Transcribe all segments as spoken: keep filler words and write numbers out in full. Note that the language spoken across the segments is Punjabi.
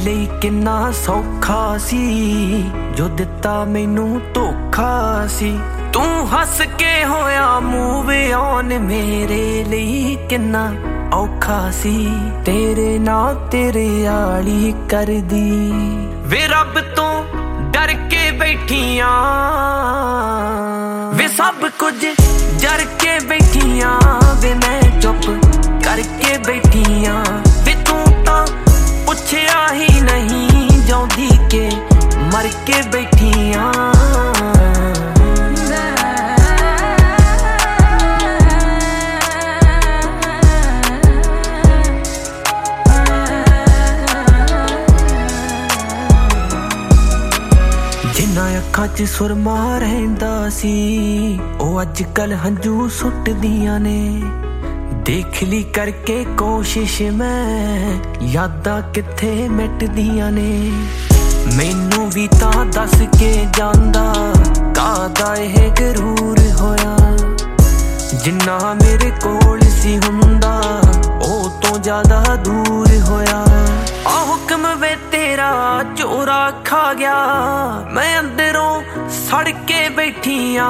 ਲਈ ਕਿੰਨਾ ਸੌਖਾ ਸੀ ਜੋ ਦਿੱਤਾ ਮੈਨੂੰ ਧੋਖਾ ਸੀ। ਤੂੰ ਹੱਸ ਕੇ ਹੋਇਆ ਮੂਵ ਔਨ ਮੇਰੇ ਲਈ ਕਿੰਨਾ ਔਖਾ ਸੀ। ਤੇਰੇ ਨਾਲ ਤੇਰੇ ਆਲੀ ਕਰਦੀ ਵੇ ਰੱਬ ਤੋਂ ਡਰ ਕੇ ਬੈਠੀਆਂ ਵੇ ਸਭ ਕੁਝ ਜਰ ਕੇ ਬੈਠੀਆਂ ਵੇ ਮੈਂ ਚੁੱਪ ਕਰਕੇ ਬੈਠੀਆਂ ਵੇ ਤੂੰ ਤਾਂ ਪੁੱਛਿਆ ਹੀ ਨਹੀਂ ਜਾਉਂਦੀ ਕੇ ਮਰ ਕੇ ਬੈਠੀਆਂ। ਜਿਨ੍ਹਾਂ ਅੱਖਾਂ 'ਚ ਸੁਰਮਾ ਰਹਿੰਦਾ ਸੀ ਉਹ ਅੱਜ ਕੱਲ ਹੰਝੂ ਸੁੱਟਦੀਆਂ ਨੇ। ਦੇਖ ਲਈ ਕਰਕੇ ਕੋਸ਼ਿਸ਼ ਮੈਂ ਯਾਦਾਂ ਕਿੱਥੇ ਮਿਟਦੀਆਂ ਨੇ। ਮੈਨੂੰ ਵੀ ਤਾਂ ਦੱਸ ਕੇ ਜਾਂਦਾ ਕਾਹਦਾ ਇਹ ਗਰੂਰ ਹੋਇਆ। ਜਿੰਨਾ ਮੇਰੇ ਕੋਲ ਸੀ ਹੁੰਦਾ ਉਹ ਤੋਂ ਜ਼ਿਆਦਾ ਦੂਰ ਹੋਇਆ। ਆ ਹੁਕਮ ਵੇ ਤੇਰਾ ਚੋਰਾ ਖਾ ਗਿਆ ਮੈਂ ਅੰਦਰੋਂ ਸੜ ਕੇ ਬੈਠੀਆਂ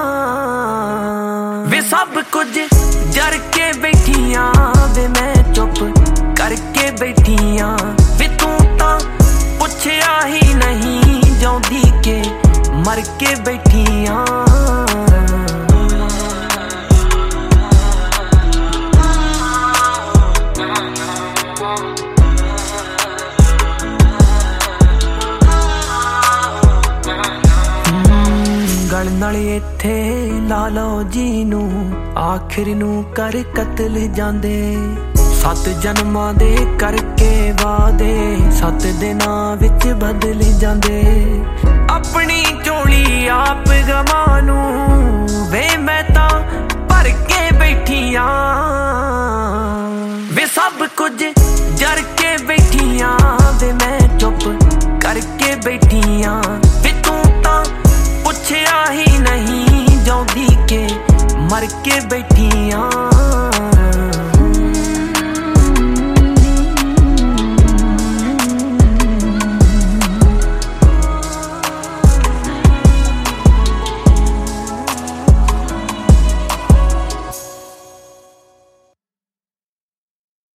ਵੇ ਸਭ ਕੁਝ ਜਰ ਕੇ ਬੈਠੀਆਂ ਵੇ ਮੈਂ ਚੁੱਪ ਕਰਕੇ ਬੈਠੀਆਂ ਵੇ ਤੂੰ ਤਾਂ ਪੁੱਛਿਆ ਹੀ ਨਹੀਂ ਜਾਉਂਦੀ ਕੇ ਮਰ ਕੇ ਬੈਠੀਆਂ। ਗਲ ਨਾਲ ਇੱਥੇ ਲਾ ਲਓ ਜੀ ਨੂੰ ਆਖਿਰ ਨੂੰ ਕਰ ਕਤਲ ਜਾਂਦੇ। ਸੱਤ ਜਨਮਾਂ ਦੇ ਕਰਕੇ ਵਾਦੇ ਸੱਤ ਦਿਨਾਂ ਵਿੱਚ ਬਦਲ ਜਾਂਦੇ। ਆਪਣੀ ਝੋਲੀ ਆਪ ਗਵਾਂ ਨੂੰ ਵੇ ਮੈਂ ਤਾਂ ਭਰ ਕੇ ਬੈਠੀਆਂ ਵੇ ਸਭ ਕੁਝ ਜਰ ਕੇ